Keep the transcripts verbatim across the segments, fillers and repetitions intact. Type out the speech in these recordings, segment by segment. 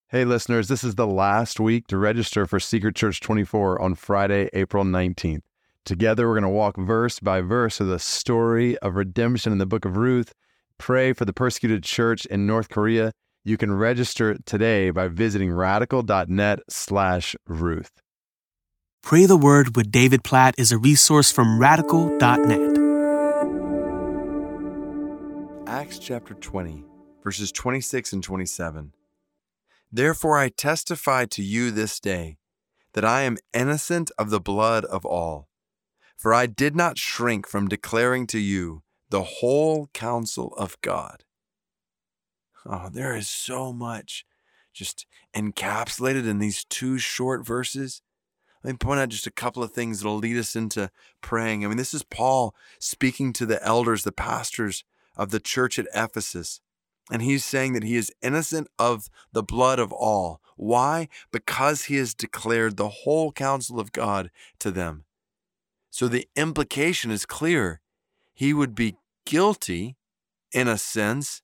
Hey listeners, this is the last week to register for Secret Church twenty-four on Friday, April nineteenth. Together we're going to walk verse by verse through the story of redemption in the book of Ruth, pray for the persecuted church in North Korea. You can register today by visiting radical.net slash Ruth. Pray the Word with David Platt is a resource from radical dot net. Acts chapter twenty, verses twenty-six and twenty-seven. Therefore I testify to you this day that I am innocent of the blood of all. For I did not shrink from declaring to you the whole counsel of God. Oh, there is so much just encapsulated in these two short verses. Let me point out just a couple of things that will lead us into praying. I mean, this is Paul speaking to the elders, the pastors of the church at Ephesus. And he's saying that he is innocent of the blood of all. Why? Because he has declared the whole counsel of God to them. So the implication is clear. He would be guilty, in a sense,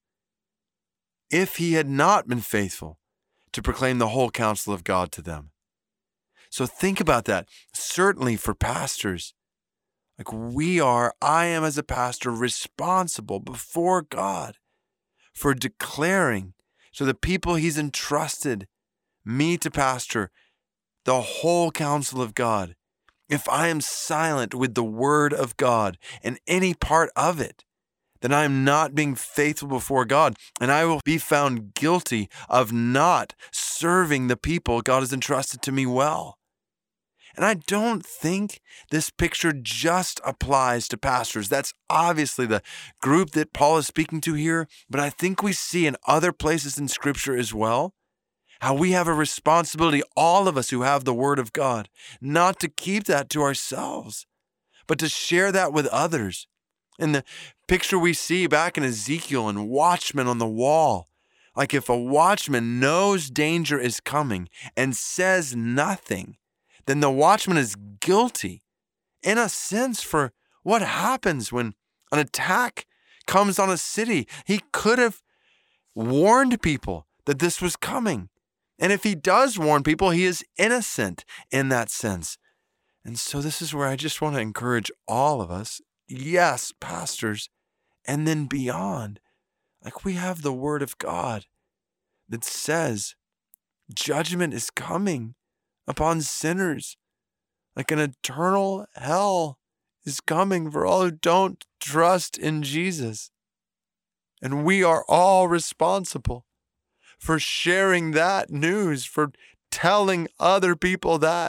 if he had not been faithful to proclaim the whole counsel of God to them. So think about that. Certainly for pastors, like we are, I am as a pastor responsible before God for declaring to the people he's entrusted me to pastor the whole counsel of God. If I am silent with the word of God and any part of it, then I am not being faithful before God, and I will be found guilty of not serving the people God has entrusted to me well. And I don't think this picture just applies to pastors. That's obviously the group that Paul is speaking to here, but I think we see in other places in Scripture as well how we have a responsibility, all of us who have the Word of God, not to keep that to ourselves, but to share that with others. In the picture we see back in Ezekiel and watchmen on the wall, like if a watchman knows danger is coming and says nothing, then the watchman is guilty, in a sense, for what happens when an attack comes on a city. He could have warned people that this was coming. And if he does warn people, he is innocent in that sense. And so this is where I just want to encourage all of us, yes, pastors, and then beyond. Like we have the Word of God that says judgment is coming upon sinners, like an eternal hell is coming for all who don't trust in Jesus. And we are all responsible for sharing that news, for telling other people that.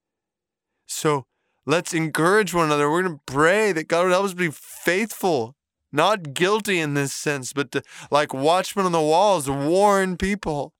So let's encourage one another. We're going to pray that God would help us be faithful, not guilty in this sense, but to, like watchmen on the walls, warn people.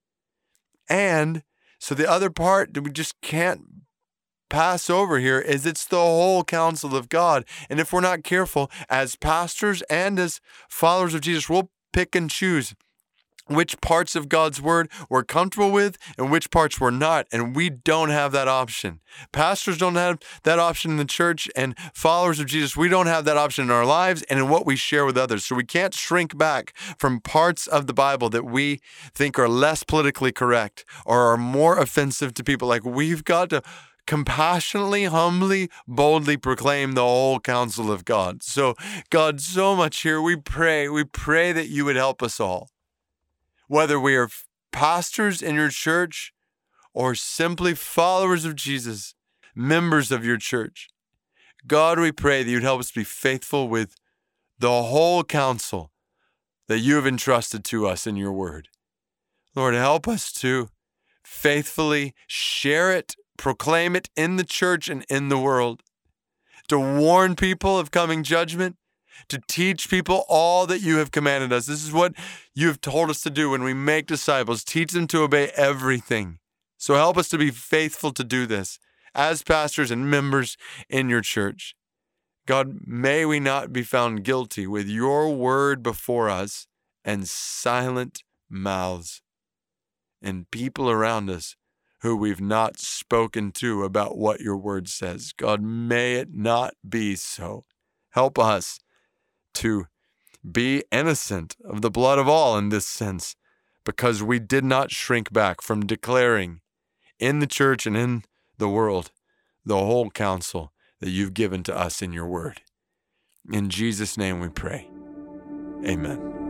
And so the other part that we just can't pass over here is it's the whole counsel of God. And if we're not careful, as pastors and as followers of Jesus, we'll pick and choose which parts of God's word we're comfortable with and which parts we're not. And we don't have that option. Pastors don't have that option in the church, and followers of Jesus, we don't have that option in our lives and in what we share with others. So we can't shrink back from parts of the Bible that we think are less politically correct or are more offensive to people. Like we've got to compassionately, humbly, boldly proclaim the whole counsel of God. So God, so much here, we pray, we pray that you would help us all. Whether we are pastors in your church or simply followers of Jesus, members of your church, God, we pray that you'd help us be faithful with the whole counsel that you have entrusted to us in your word. Lord, help us to faithfully share it, proclaim it in the church and in the world, to warn people of coming judgment, to teach people all that you have commanded us. This is what you have told us to do when we make disciples. Teach them to obey everything. So help us to be faithful to do this as pastors and members in your church. God, may we not be found guilty with your word before us and silent mouths and people around us who we've not spoken to about what your word says. God, may it not be so. Help us to be innocent of the blood of all in this sense, because we did not shrink back from declaring in the church and in the world the whole counsel that you've given to us in your word. In Jesus' name we pray. Amen.